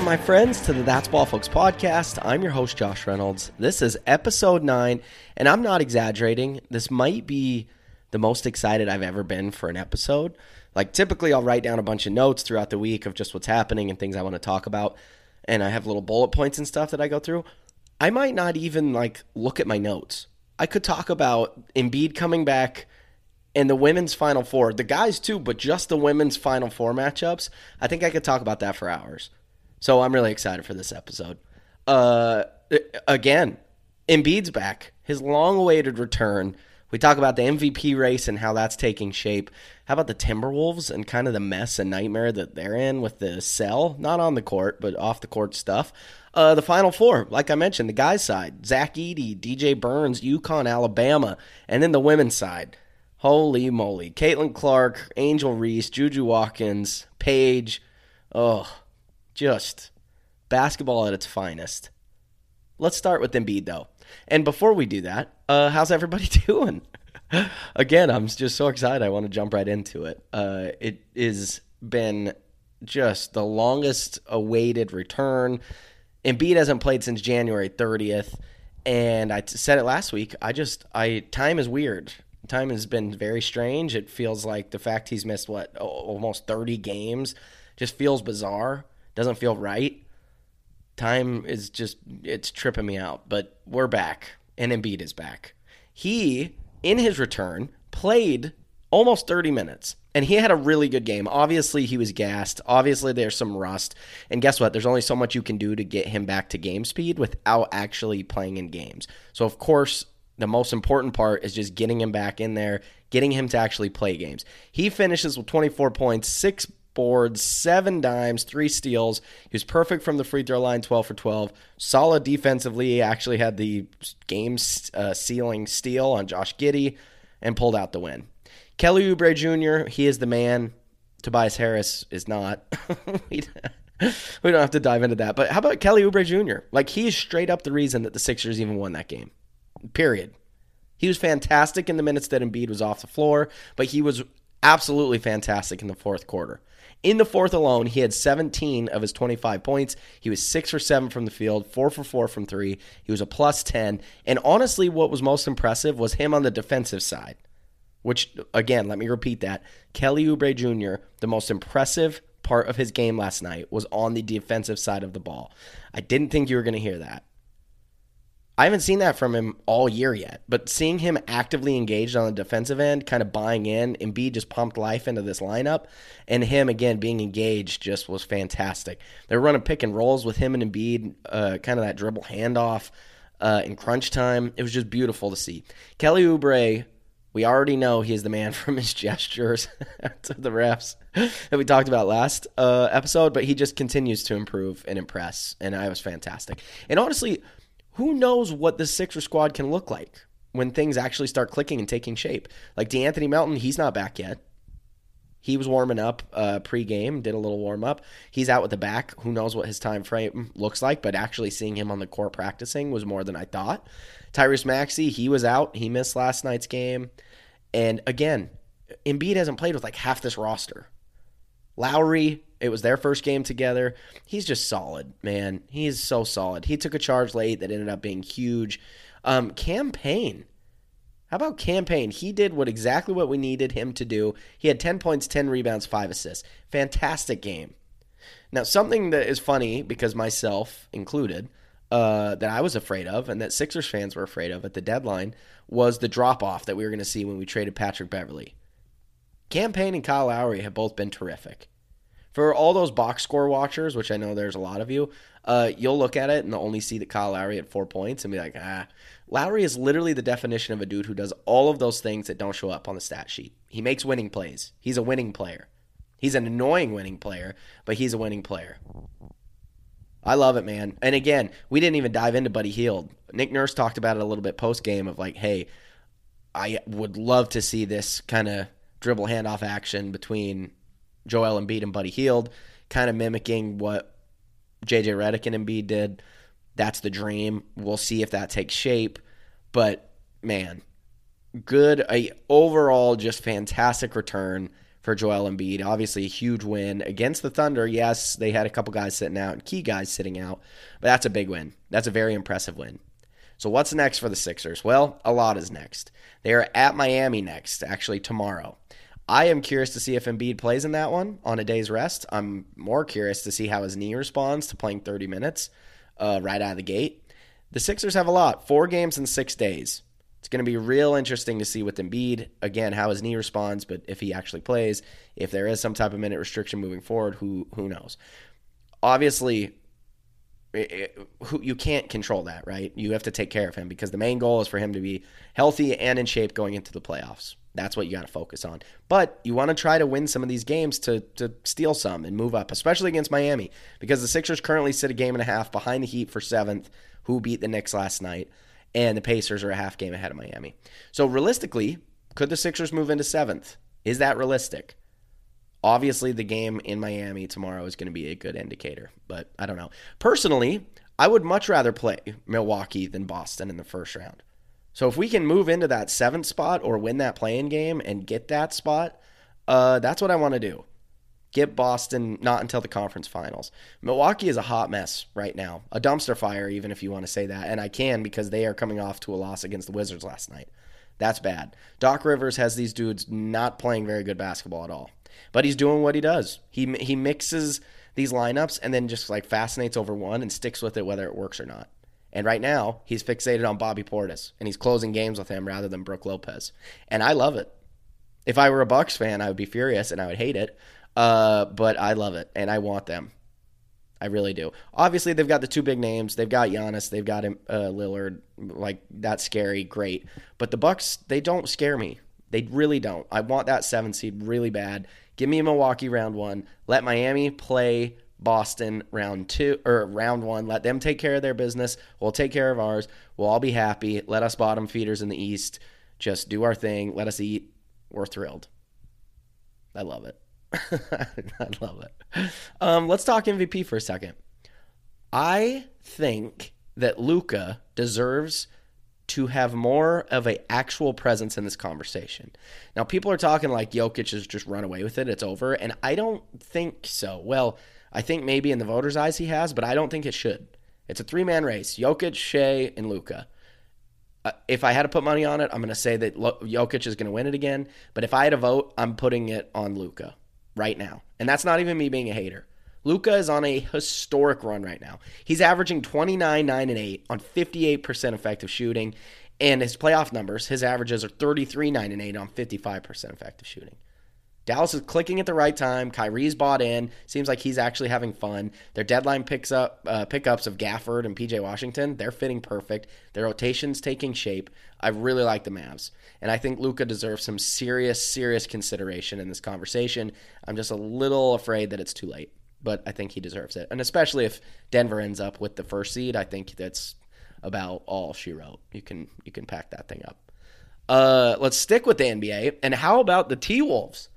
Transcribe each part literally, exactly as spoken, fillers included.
my friends, to the That's Ball Folks podcast. I'm your host, Josh Reynolds. This is episode nine, and I'm not exaggerating. This might be the most excited I've ever been for an episode. Like, typically, I'll write down a bunch of notes throughout the week of just what's happening and things I want to talk about, and I have little bullet points and stuff that I go through. I might not even, like, look at my notes. I could talk about Embiid coming back and the women's Final Four. The guys, too, but just the women's Final Four matchups. I think I could talk about that for hours. So I'm really excited for this episode. Uh, again, Embiid's back. His long-awaited return. We talk about the M V P race and how that's taking shape. How about the Timberwolves and kind of the mess and nightmare that they're in with the cell? Not on the court, but off the court stuff. Uh, the Final Four, like I mentioned, the guys' side. Zach Edey, D J Burns, UConn, Alabama. And then the women's side. Holy moly. Caitlin Clark, Angel Reese, Juju Watkins, Paige. Oh, just basketball at its finest. Let's start with Embiid, though. And before we do that, uh, how's everybody doing? Again, I'm just so excited. I want to jump right into it. Uh, it has been just the longest awaited return. Embiid hasn't played since January thirtieth, and I said it last week. I just, I time is weird. Time has been very strange. It feels like the fact he's missed, what, almost thirty games just feels bizarre. Doesn't feel right. Time is just, it's tripping me out. But we're back, and Embiid is back. He, in his return, played almost thirty minutes, and he had a really good game. Obviously, he was gassed. Obviously, there's some rust. And guess what? There's only so much you can do to get him back to game speed without actually playing in games. So, of course, the most important part is just getting him back in there, getting him to actually play games. He finishes with twenty-four points, six boards, seven dimes, three steals. He was perfect from the free throw line, twelve for twelve. Solid defensively. He actually had the game uh, sealing steal on Josh Giddey and pulled out the win. Kelly Oubre Junior, he is the man. Tobias Harris is not. we don't have to dive into that. But how about Kelly Oubre Junior? Like, he is straight up the reason that the Sixers even won that game. Period. He was fantastic in the minutes that Embiid was off the floor, but he was absolutely fantastic in the fourth quarter. In the fourth alone, he had seventeen of his twenty-five points. He was six for seven from the field, four for four from three. He was a plus ten. And honestly, what was most impressive was him on the defensive side, which, again, let me repeat that. Kelly Oubre Junior, the most impressive part of his game last night was on the defensive side of the ball. I didn't think you were going to hear that. I haven't seen that from him all year yet, but seeing him actively engaged on the defensive end, kind of buying in, Embiid just pumped life into this lineup, and him, again, being engaged just was fantastic. They were running pick and rolls with him and Embiid, uh, kind of that dribble handoff uh, in crunch time. It was just beautiful to see. Kelly Oubre, we already know he is the man from his gestures to the refs that we talked about last uh, episode, but he just continues to improve and impress, and I was fantastic. And honestly, who knows what the Sixer squad can look like when things actually start clicking and taking shape? Like DeAnthony Melton, he's not back yet. He was warming up uh, pre-game, did a little warm-up. He's out with the back. Who knows what his time frame looks like, but actually seeing him on the court practicing was more than I thought. Tyrese Maxey, he was out. He missed last night's game. And again, Embiid hasn't played with like half this roster. Lowry, it was their first game together. He's just solid, man. He's so solid. He took a charge late that ended up being huge. Um, Cam Payne. How about Cam Payne? He did what exactly what we needed him to do. He had ten points, ten rebounds, five assists. Fantastic game. Now, something that is funny, because myself included, uh, that I was afraid of and that Sixers fans were afraid of at the deadline was the drop-off that we were going to see when we traded Patrick Beverley. Cam Payne and Kyle Lowry have both been terrific. For all those box score watchers, which I know there's a lot of you, uh, you'll look at it and only see that Kyle Lowry had four points and be like, ah. Lowry is literally the definition of a dude who does all of those things that don't show up on the stat sheet. He makes winning plays. He's a winning player. He's an annoying winning player, but he's a winning player. I love it, man. And again, we didn't even dive into Buddy Hield. Nick Nurse talked about it a little bit post-game of like, hey, I would love to see this kind of dribble handoff action between Joel Embiid and Buddy Hield, kind of mimicking what J J Redick and Embiid did. That's the dream. We'll see if that takes shape. But, man, good, a overall just fantastic return for Joel Embiid. Obviously, a huge win against the Thunder. Yes, they had a couple guys sitting out and key guys sitting out, but that's a big win. That's a very impressive win. So what's next for the Sixers? Well, a lot is next. They are at Miami next, actually tomorrow. I am curious to see if Embiid plays in that one on a day's rest. I'm more curious to see how his knee responds to playing thirty minutes uh, right out of the gate. The Sixers have a lot. Four games in six days. It's going to be real interesting to see with Embiid, again, how his knee responds, but if he actually plays, if there is some type of minute restriction moving forward, who who knows? Obviously, it, it, who, you can't control that, right? You have to take care of him because the main goal is for him to be healthy and in shape going into the playoffs. That's what you got to focus on. But you want to try to win some of these games to to steal some and move up, especially against Miami, because the Sixers currently sit a game and a half behind the Heat for seventh, who beat the Knicks last night, and the Pacers are a half game ahead of Miami. So realistically, could the Sixers move into seventh? Is that realistic? Obviously, the game in Miami tomorrow is going to be a good indicator, but I don't know. Personally, I would much rather play Milwaukee than Boston in the first round. So if we can move into that seventh spot or win that play-in game and get that spot, uh, that's what I want to do. Get Boston not until the conference finals. Milwaukee is a hot mess right now. A dumpster fire, even if you want to say that. And I can because they are coming off to a loss against the Wizards last night. That's bad. Doc Rivers has these dudes not playing very good basketball at all. But he's doing what he does. He he mixes these lineups and then just like fascinates over one and sticks with it whether it works or not. And right now, he's fixated on Bobby Portis, and he's closing games with him rather than Brook Lopez. And I love it. If I were a Bucks fan, I would be furious and I would hate it. Uh, but I love it, and I want them. I really do. Obviously, they've got the two big names. They've got Giannis. They've got uh, Lillard. Like, that's scary. Great. But the Bucks, they don't scare me. They really don't. I want that seven seed really bad. Give me Milwaukee round one. Let Miami play Boston round two or round one. Let them take care of their business. We'll take care of ours. We'll all be happy. Let us bottom feeders in the East just do our thing. Let us eat. We're thrilled. I love it. I love it. Um, let's talk M V P for a second. I think that Luka deserves to have more of an actual presence in this conversation. Now, people are talking like Jokic has just run away with it. It's over. And I don't think so. Well, I think maybe in the voters' eyes he has, but I don't think it should. It's a three-man race. Jokic, Shea, and Luka. Uh, if I had to put money on it, I'm going to say that Lo- Jokic is going to win it again. But if I had to vote, I'm putting it on Luka right now. And that's not even me being a hater. Luka is on a historic run right now. He's averaging twenty-nine, nine, and eight on fifty-eight percent effective shooting. And his playoff numbers, his averages are thirty-three, nine, and eight on fifty-five percent effective shooting. Dallas is clicking at the right time. Kyrie's bought in. Seems like he's actually having fun. Their deadline picks up uh, pickups of Gafford and P J Washington, they're fitting perfect. Their rotation's taking shape. I really like the Mavs. And I think Luka deserves some serious, serious consideration in this conversation. I'm just a little afraid that it's too late. But I think he deserves it. And especially if Denver ends up with the first seed, I think that's about all she wrote. You can you can pack that thing up. Uh, let's stick with the N B A. And how about the T-Wolves?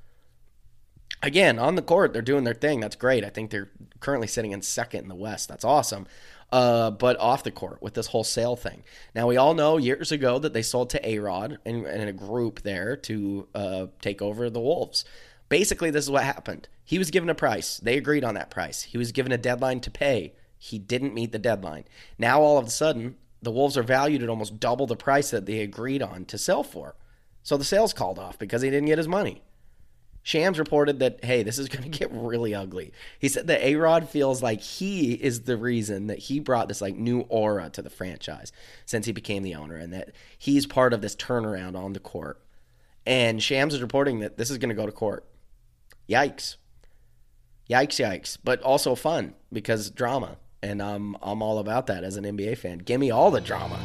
Again, on the court, they're doing their thing. That's great. I think they're currently sitting in second in the West. That's awesome. Uh, but off the court with this whole sale thing. Now, we all know years ago that they sold to A-Rod and, and a group there to uh, take over the Wolves. Basically, this is what happened. He was given a price. They agreed on that price. He was given a deadline to pay. He didn't meet the deadline. Now, all of a sudden, the Wolves are valued at almost double the price that they agreed on to sell for. So the sale's called off because he didn't get his money. Shams reported that, hey, this is going to get really ugly. He said that A-Rod feels like he is the reason that he brought this like new aura to the franchise since he became the owner, and that he's part of this turnaround on the court. And Shams is reporting that this is going to go to court. Yikes. Yikes, yikes. But also fun because drama. And um, I'm all about that as an N B A fan. Give me all the drama.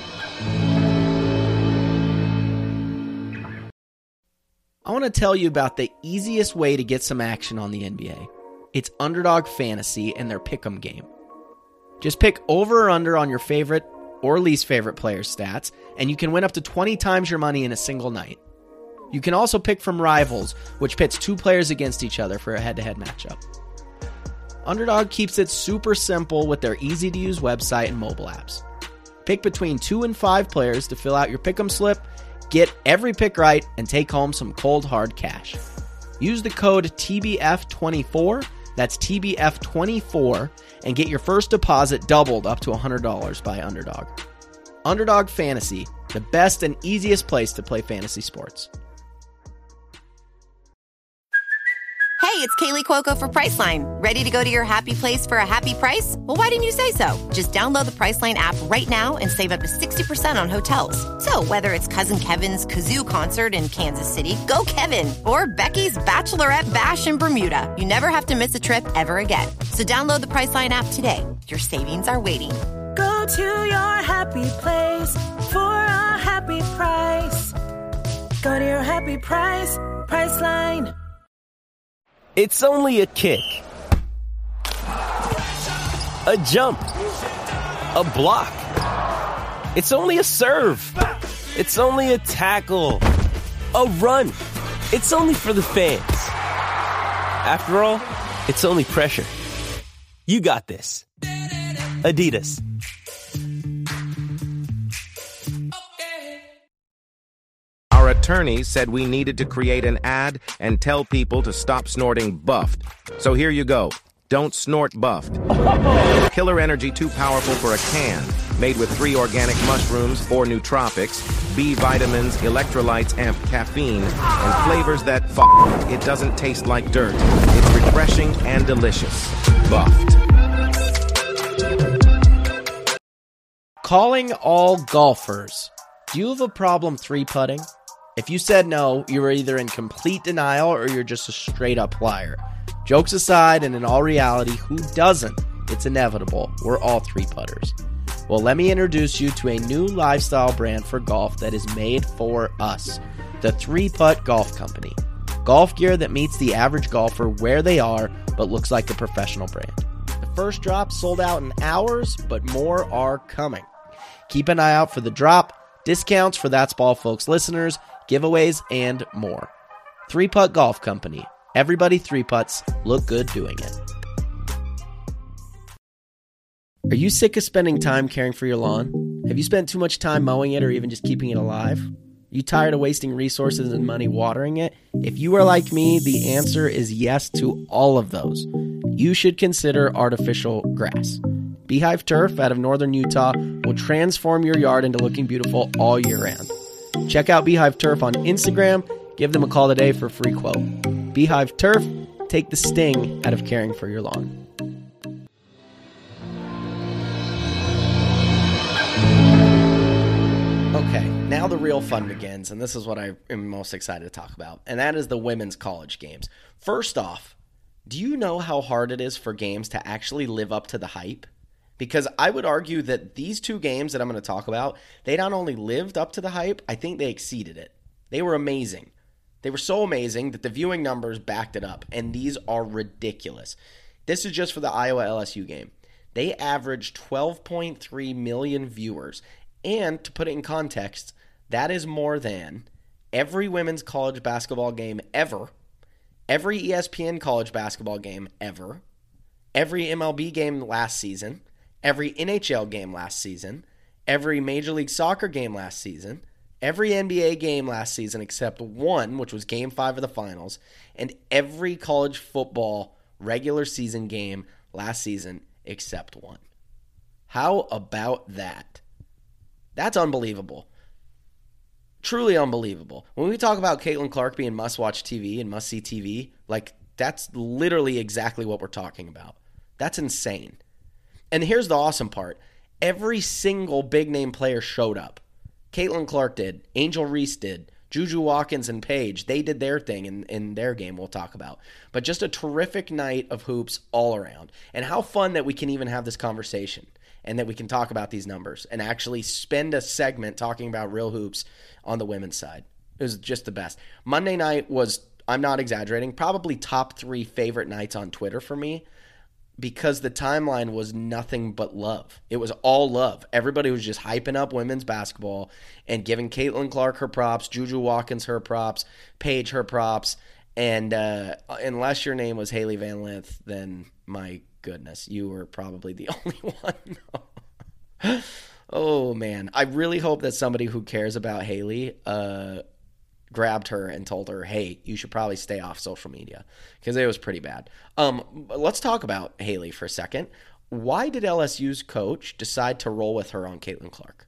I want to tell you about the easiest way to get some action on the N B A. It's Underdog Fantasy and their Pick'em game. Just pick over or under on your favorite or least favorite player's stats, and you can win up to twenty times your money in a single night. You can also pick from Rivals, which pits two players against each other for a head-to-head matchup. Underdog keeps it super simple with their easy-to-use website and mobile apps. Pick between two and five players to fill out your Pick'em slip, get every pick right, and take home some cold, hard cash. Use the code T B F twenty-four, that's T B F twenty-four, and get your first deposit doubled up to one hundred dollars by Underdog. Underdog Fantasy, the best and easiest place to play fantasy sports. Hey, it's Kaylee Cuoco for Priceline. Ready to go to your happy place for a happy price? Well, why didn't you say so? Just download the Priceline app right now and save up to sixty percent on hotels. So whether it's Cousin Kevin's Kazoo Concert in Kansas City, go Kevin, or Becky's Bachelorette Bash in Bermuda, you never have to miss a trip ever again. So download the Priceline app today. Your savings are waiting. Go to your happy place for a happy price. Go to your happy price, Priceline. It's only a kick, a jump, a block. It's only a serve. It's only a tackle, a run. It's only for the fans. After all, it's only pressure. You got this. Adidas. Our attorney said we needed to create an ad and tell people to stop snorting Buffed. So here you go. Don't snort Buffed. Killer energy too powerful for a can. Made with three organic mushrooms, four nootropics, B vitamins, electrolytes, amp caffeine, and flavors that f***. It doesn't taste like dirt. It's refreshing and delicious. Buffed. Calling all golfers. Do you have a problem three-putting? If you said no, you were either in complete denial or you're just a straight-up liar. Jokes aside, and in all reality, who doesn't? It's inevitable. We're all three-putters. Well, let me introduce you to a new lifestyle brand for golf that is made for us. The three putt Golf Company. Golf gear that meets the average golfer where they are, but looks like a professional brand. The first drop sold out in hours, but more are coming. Keep an eye out for the drop, discounts for That's Ball Folks listeners, giveaways, and more. three putt Golf Company. Everybody three putts. Look good doing it. Are you sick of spending time caring for your lawn? Have you spent too much time mowing it or even just keeping it alive? Are you tired of wasting resources and money watering it? If you are like me, the answer is yes to all of those. You should consider artificial grass. Beehive Turf out of northern Utah will transform your yard into looking beautiful all year round. Check out Beehive Turf on Instagram. Give them a call today for a free quote. Beehive Turf, take the sting out of caring for your lawn. Okay, now the real fun begins, and this is what I am most excited to talk about, and that is the women's college games. First off, do you know how hard it is for games to actually live up to the hype? Because I would argue that these two games that I'm going to talk about, they not only lived up to the hype, I think they exceeded it. They were amazing. They were so amazing that the viewing numbers backed it up, and these are ridiculous. This is just for the Iowa L S U game. They averaged twelve point three million viewers, and to put it in context, that is more than every women's college basketball game ever, every E S P N college basketball game ever, every M L B game last season, every N H L game last season, every Major League Soccer game last season, every N B A game last season except one, which was Game five of the Finals, and every college football regular season game last season except one. How about that? That's unbelievable. Truly unbelievable. When we talk about Caitlin Clark being must-watch T V and must-see T V, like, that's literally exactly what we're talking about. That's insane. And here's the awesome part. Every single big-name player showed up. Caitlin Clark did. Angel Reese did. Juju Watkins and Paige, they did their thing in, in their game we'll talk about. But just a terrific night of hoops all around. And how fun that we can even have this conversation and that we can talk about these numbers and actually spend a segment talking about real hoops on the women's side. It was just the best. Monday night was, I'm not exaggerating, probably top three favorite nights on Twitter for me, because the timeline was nothing but love. It was all love. Everybody was just hyping up women's basketball and giving Caitlin Clark her props, Juju Watkins her props, Paige her props, and uh, unless your name was Haley Van Lith, then my goodness, you were probably the only one. Oh, man. I really hope that somebody who cares about Haley uh, grabbed her and told her, hey, you should probably stay off social media, because it was pretty bad. Um, let's talk about Haley for a second. Why did L S U's coach decide to roll with her on Caitlin Clark?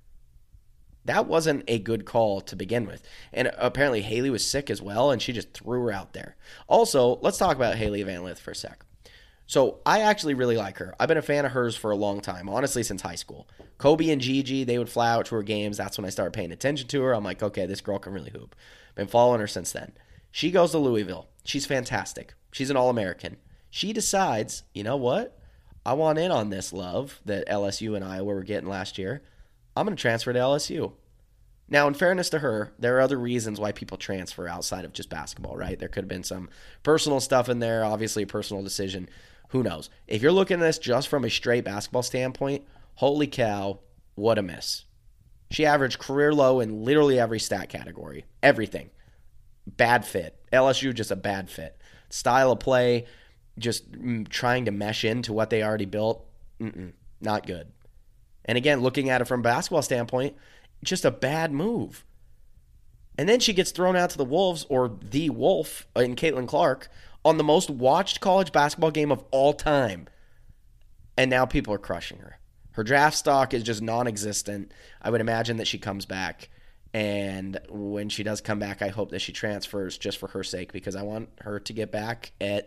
That wasn't a good call to begin with. And apparently Haley was sick as well, and she just threw her out there. Also, let's talk about Haley Van Lith for a sec. So I actually really like her. I've been a fan of hers for a long time, honestly, since high school. Kobe and Gigi, they would fly out to her games. That's when I started paying attention to her. I'm like, okay, this girl can really hoop. Been following her since then. She goes to Louisville. She's fantastic. She's an All-American. She decides, you know what? I want in on this love that L S U and Iowa were getting last year. I'm going to transfer to L S U. Now, in fairness to her, there are other reasons why people transfer outside of just basketball, right? There could have been some personal stuff in there, obviously a personal decision. Who knows? If you're looking at this just from a straight basketball standpoint, holy cow, what a miss. She averaged career low in literally every stat category. Everything. Bad fit. L S U, just a bad fit. Style of play, just trying to mesh into what they already built, mm-mm, not good. And again, looking at it from a basketball standpoint, just a bad move. And then she gets thrown out to the Wolves, or the Wolf in Caitlin Clark, on the most watched college basketball game of all time. And now people are crushing her. Her draft stock is just non-existent. I would imagine that she comes back. And when she does come back, I hope that she transfers just for her sake, because I want her to get back at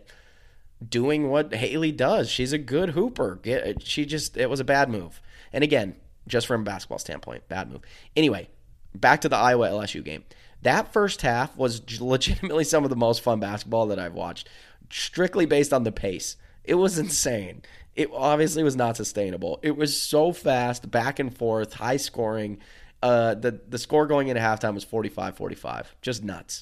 doing what Haley does. She's a good hooper. She just, it was a bad move. And again, just from a basketball standpoint, bad move. Anyway, back to the Iowa L S U game. That first half was legitimately some of the most fun basketball that I've watched, strictly based on the pace. It was insane. It obviously was not sustainable. It was so fast, back and forth, high scoring. Uh, the, the score going into halftime was forty-five forty-five. Just nuts.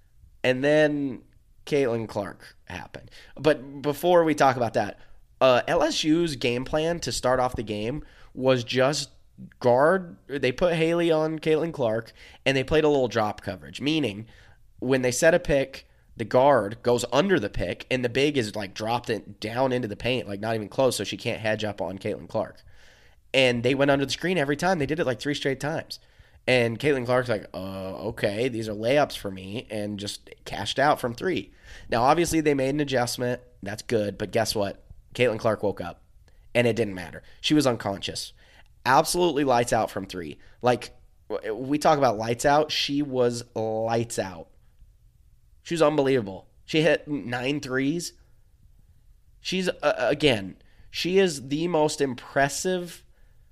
And then Caitlin Clark happened. But before we talk about that, uh, L S U's game plan to start off the game was just guard. They put Haley on Caitlin Clark, and they played a little drop coverage, meaning when they set a pick, the guard goes under the pick, and the big is like dropped it down into the paint, like not even close, so she can't hedge up on Caitlin Clark. And they went under the screen every time. They did it like three straight times. And Caitlin Clark's like, uh, okay, these are layups for me, and just cashed out from three. Now, obviously, they made an adjustment. That's good. But guess what? Caitlin Clark woke up, and it didn't matter. She was unconscious. Absolutely lights out from three. Like, we talk about lights out. She was lights out. She was unbelievable. She hit nine threes. She's, uh, again, she is the most impressive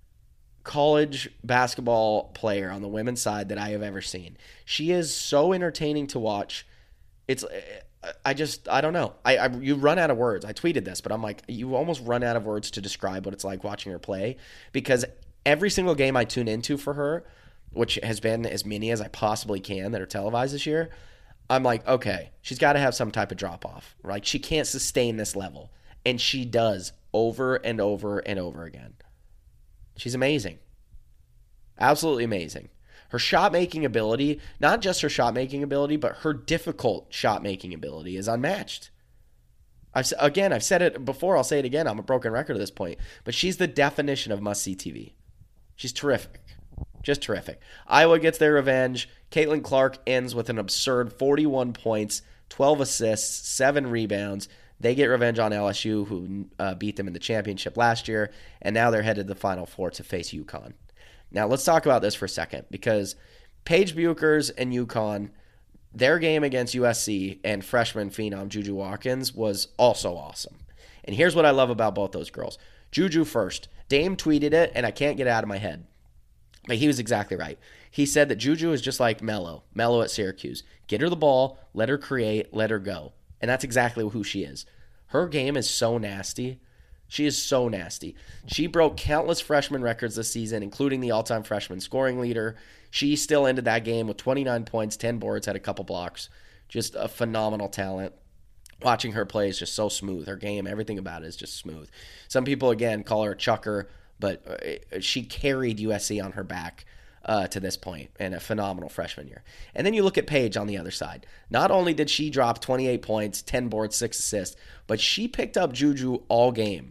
college basketball player on the women's side that I have ever seen. She is so entertaining to watch. It's, I just, I don't know. I, I you run out of words. I tweeted this, but I'm like, you almost run out of words to describe what it's like watching her play, because every single game I tune into for her, which has been as many as I possibly can that are televised this year, I'm like, okay, she's got to have some type of drop off, right? She can't sustain this level, and she does over and over and over again. She's amazing. Absolutely amazing. Her shot-making ability, not just her shot-making ability, but her difficult shot-making ability is unmatched. I've, again, I've said it before. I'll say it again. I'm a broken record at this point. But she's the definition of must-see T V. She's terrific. Just terrific. Iowa gets their revenge. Caitlin Clark ends with an absurd forty-one points, twelve assists, seven rebounds. They get revenge on L S U, who uh, beat them in the championship last year, and now they're headed to the Final Four to face UConn. Now, let's talk about this for a second, because Paige Bueckers and UConn, their game against U S C and freshman phenom Juju Watkins was also awesome. And here's what I love about both those girls. Juju first. Dame tweeted it, and I can't get it out of my head. But he was exactly right. He said that Juju is just like Melo, Melo at Syracuse. Get her the ball, let her create, let her go. And that's exactly who she is. Her game is so nasty. She is so nasty. She broke countless freshman records this season, including the all-time freshman scoring leader. She still ended that game with twenty-nine points, ten boards, had a couple blocks. Just a phenomenal talent. Watching her play is just so smooth. Her game, everything about it is just smooth. Some people, again, call her a chucker, but she carried U S C on her back Uh, to this point, and a phenomenal freshman year. And then you look at Paige on the other side. Not only did she drop twenty-eight points, ten boards, six assists, but she picked up Juju all game.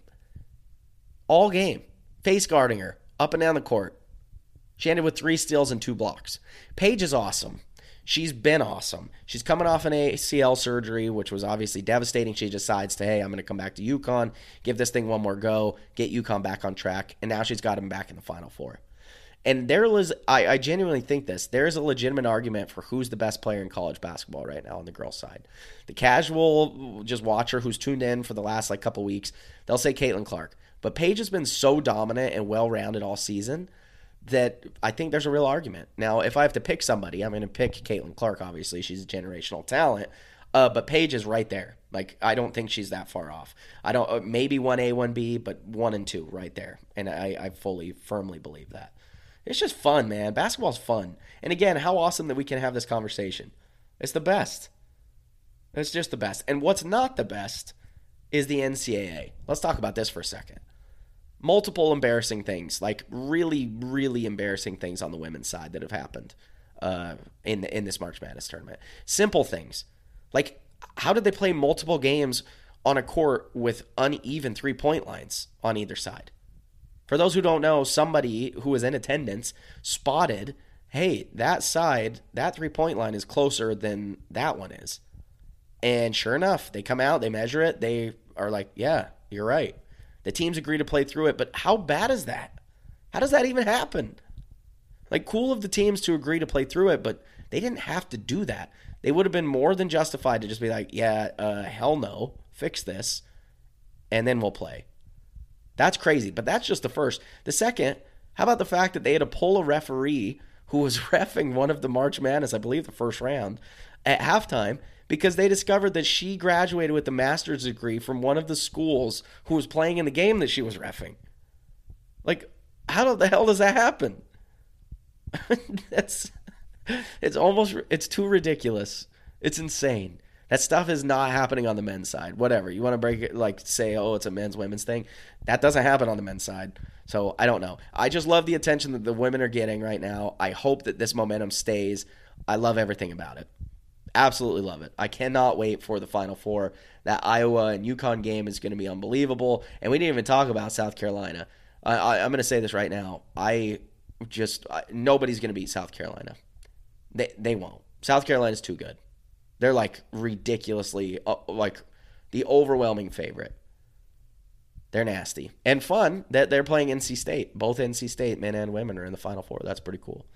All game. Face guarding her, up and down the court. She ended with three steals and two blocks. Paige is awesome. She's been awesome. She's coming off an A C L surgery, which was obviously devastating. She decides to, hey, I'm going to come back to UConn, give this thing one more go, get UConn back on track, and now she's got him back in the Final Four. And there was, I, I genuinely think this, there is a legitimate argument for who's the best player in college basketball right now on the girls' side. The casual just watcher who's tuned in for the last like couple weeks, they'll say Caitlin Clark. But Paige has been so dominant and well-rounded all season that I think there's a real argument. Now, if I have to pick somebody, I'm going to pick Caitlin Clark, obviously. She's a generational talent. Uh, but Paige is right there. Like, I don't think she's that far off. I don't, uh, maybe one A, one B, but one and two right there. And I, I fully, firmly believe that. It's just fun, man. Basketball's fun. And again, how awesome that we can have this conversation. It's the best. It's just the best. And what's not the best is the N C double A. Let's talk about this for a second. Multiple embarrassing things, like really, really embarrassing things on the women's side that have happened uh, in in this March Madness tournament. Simple things. Like, how did they play multiple games on a court with uneven three-point lines on either side? For those who don't know, somebody who was in attendance spotted, hey, that side, that three-point line is closer than that one is. And sure enough, they come out, they measure it, they are like, yeah, you're right. The teams agree to play through it, but how bad is that? How does that even happen? Like, cool of the teams to agree to play through it, but they didn't have to do that. They would have been more than justified to just be like, yeah, uh, hell no, fix this, and then we'll play. That's crazy, but that's just the first. The second, how about the fact that they had to pull a referee who was reffing one of the March Madness, I believe the first round, at halftime, because they discovered that she graduated with a master's degree from one of the schools who was playing in the game that she was reffing. Like, how the hell does that happen? That's, it's almost, it's too ridiculous. It's insane. That stuff is not happening on the men's side. Whatever. You want to break it, like say, oh, it's a men's, women's thing. That doesn't happen on the men's side. So I don't know. I just love the attention that the women are getting right now. I hope that this momentum stays. I love everything about it. Absolutely love it. I cannot wait for the Final Four. That Iowa and UConn game is going to be unbelievable. And we didn't even talk about South Carolina. I, I, I'm going to say this right now. I just, I, nobody's going to beat South Carolina. They, they won't. South Carolina's too good. They're like ridiculously, uh, like the overwhelming favorite. They're nasty and fun that they're playing N C State. Both N C State men and women are in the Final Four. That's pretty cool.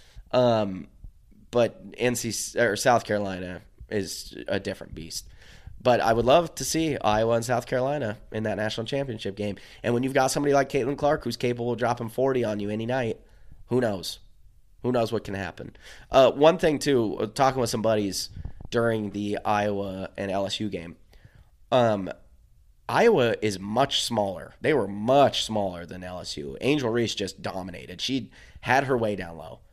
Um, but N C or South Carolina is a different beast. But I would love to see Iowa and South Carolina in that national championship game. And when you've got somebody like Caitlin Clark who's capable of dropping forty on you any night, who knows? Who knows what can happen? Uh, one thing too, talking with some buddies during the Iowa and L S U game. Um, Iowa is much smaller. They were much smaller than L S U. Angel Reese just dominated. She had her way down low.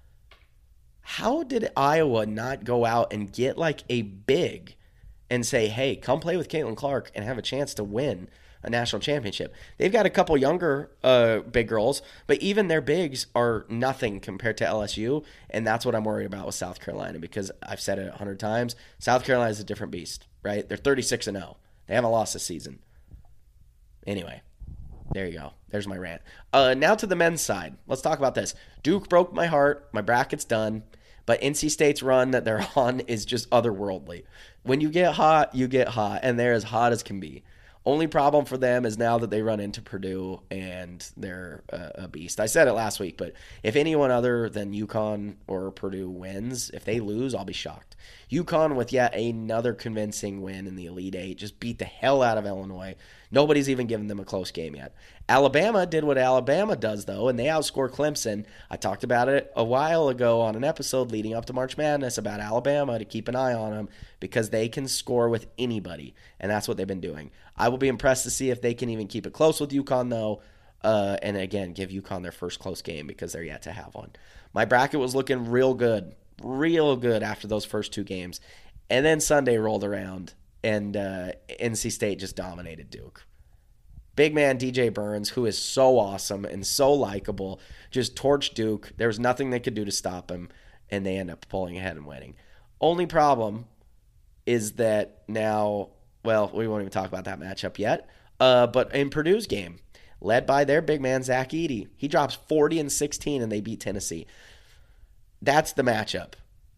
How did Iowa not go out and get like a big and say, hey, come play with Caitlin Clark and have a chance to win a national championship? They've got a couple younger uh, big girls, but even their bigs are nothing compared to L S U, and that's what I'm worried about with South Carolina because I've said it a hundred times. South Carolina is a different beast, right? They're thirty-six and oh. They haven't lost this season. Anyway, there you go. There's my rant. Uh, now to the men's side. Let's talk about this. Duke broke my heart. My bracket's done. But N C State's run that they're on is just otherworldly. When you get hot, you get hot, and they're as hot as can be. Only problem for them is now that they run into Purdue and they're a, a beast. I said it last week, but if anyone other than UConn or Purdue wins, if they lose, I'll be shocked. UConn with yet another convincing win in the Elite Eight, just beat the hell out of Illinois. Nobody's even given them a close game yet. Alabama did what Alabama does, though, and they outscored Clemson. I talked about it a while ago on an episode leading up to March Madness about Alabama to keep an eye on them because they can score with anybody, and that's what they've been doing. I will be impressed to see if they can even keep it close with UConn, though, uh, and again, give UConn their first close game because they're yet to have one. My bracket was looking real good, real good after those first two games, and then Sunday rolled around, and uh, N C State just dominated Duke. Big man D J Burns, who is so awesome and so likable, just torched Duke. There was nothing they could do to stop him, and they end up pulling ahead and winning. Only problem is that now, well, we won't even talk about that matchup yet, uh, but in Purdue's game, led by their big man, Zach Edey, he drops forty and sixteen, and they beat Tennessee. That's the matchup.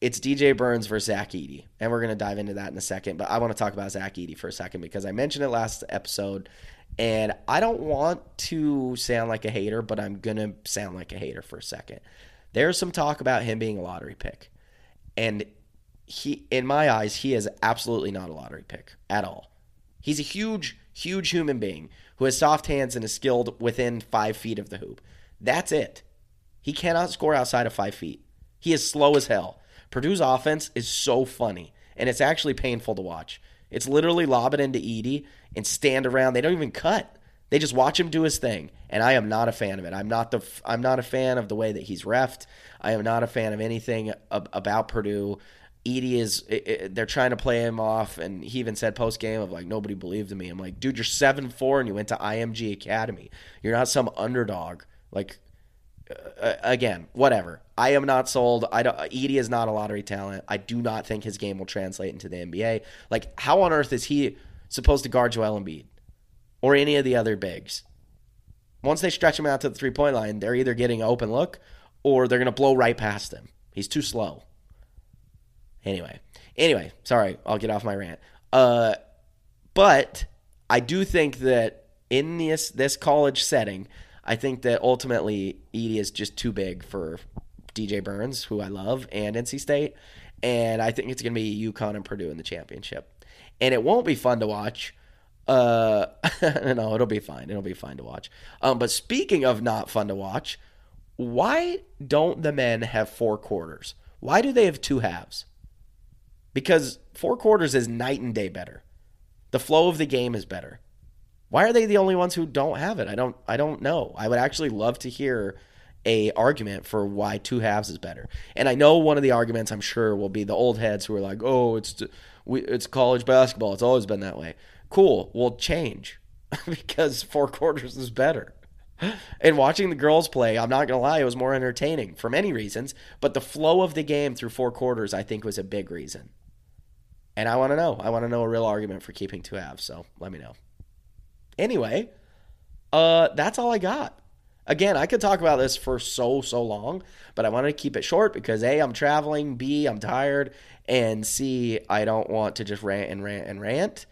it's D J Burns versus Zach Edey, and we're going to dive into that in a second, but I want to talk about Zach Edey for a second because I mentioned it last episode, and I don't want to sound like a hater, but I'm going to sound like a hater for a second. There's some talk about him being a lottery pick, and he, in my eyes, he is absolutely not a lottery pick at all. He's a huge, huge human being who has soft hands and is skilled within five feet of the hoop. That's it. He cannot score outside of five feet. He is slow as hell. Purdue's offense is so funny, and it's actually painful to watch. It's literally lob it into Edey and stand around. They don't even cut. They just watch him do his thing, and I am not a fan of it. I'm not the I'm not a fan of the way that he's reffed. I am not a fan of anything ab- about Purdue. Edey is it, it, they're trying to play him off, and he even said post game of like nobody believed in me. I'm like, dude, you're seven foot four and you went to I M G Academy. You're not some underdog. Like. Uh, again, whatever. I am not sold. I don't. Edey is not a lottery talent. I do not think his game will translate into the N B A. Like, how on earth is he supposed to guard Joel Embiid or any of the other bigs? Once they stretch him out to the three-point line, they're either getting an open look or they're going to blow right past him. He's too slow. Anyway, anyway, sorry, I'll get off my rant. Uh, but I do think that in this this college setting, I think that ultimately Edey is just too big for D J Burns, who I love, and N C State. And I think it's going to be UConn and Purdue in the championship. And it won't be fun to watch. Uh, no, it'll be fine. It'll be fine to watch. Um, but speaking of not fun to watch, why don't the men have four quarters? Why do they have two halves? Because four quarters is night and day better. The flow of the game is better. Why are they the only ones who don't have it? I don't I don't know. I would actually love to hear a argument for why two halves is better. And I know one of the arguments I'm sure will be the old heads who are like, "Oh, it's we, it's college basketball. It's always been that way." Cool. Well, change because four quarters is better. And watching the girls play, I'm not going to lie, it was more entertaining for many reasons, but the flow of the game through four quarters I think was a big reason. And I want to know. I want to know a real argument for keeping two halves, so let me know. Anyway, uh, that's all I got. Again, I could talk about this for so, so long, but I wanted to keep it short because A, I'm traveling, B, I'm tired, and C, I don't want to just rant and rant and rant.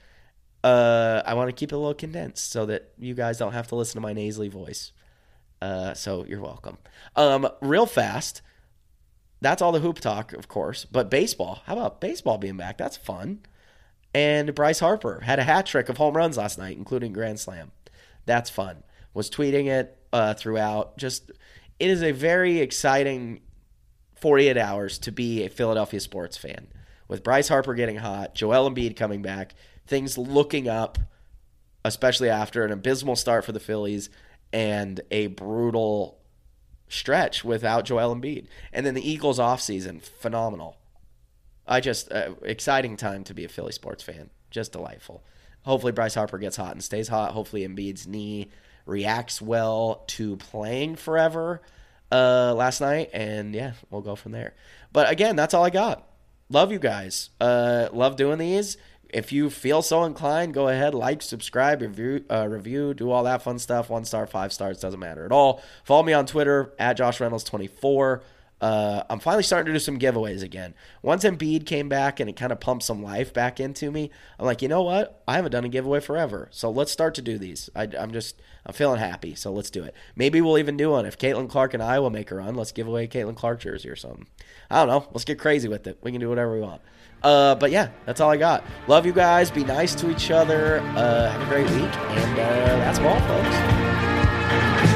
Uh, I want to keep it a little condensed so that you guys don't have to listen to my nasally voice. Uh, so you're welcome. Um, real fast, that's all the hoop talk, of course, but baseball. How about baseball being back? That's fun. And Bryce Harper had a hat trick of home runs last night, including Grand Slam. That's fun. Was tweeting it uh, throughout. Just, it is a very exciting forty-eight hours to be a Philadelphia sports fan. With Bryce Harper getting hot, Joel Embiid coming back, things looking up, especially after an abysmal start for the Phillies and a brutal stretch without Joel Embiid. And then the Eagles offseason, phenomenal. I just, uh, exciting time to be a Philly sports fan. Just delightful. Hopefully Bryce Harper gets hot and stays hot. Hopefully Embiid's knee reacts well to playing forever uh, last night. And yeah, we'll go from there. But again, that's all I got. Love you guys. Uh, love doing these. If you feel so inclined, go ahead, like, subscribe, review, uh, review, do all that fun stuff. One star, five stars, doesn't matter at all. Follow me on Twitter, at Josh Reynolds twenty-four. Uh, I'm finally starting to do some giveaways again. Once Embiid came back and it kind of pumped some life back into me, I'm like, you know what? I haven't done a giveaway forever. So let's start to do these. I, I'm just, I'm feeling happy. So let's do it. Maybe we'll even do one. If Caitlin Clark and I will make a run, let's give away a Caitlin Clark jersey or something. I don't know. Let's get crazy with it. We can do whatever we want. Uh, but yeah, that's all I got. Love you guys. Be nice to each other. Uh, have a great week. And uh, that's all, folks.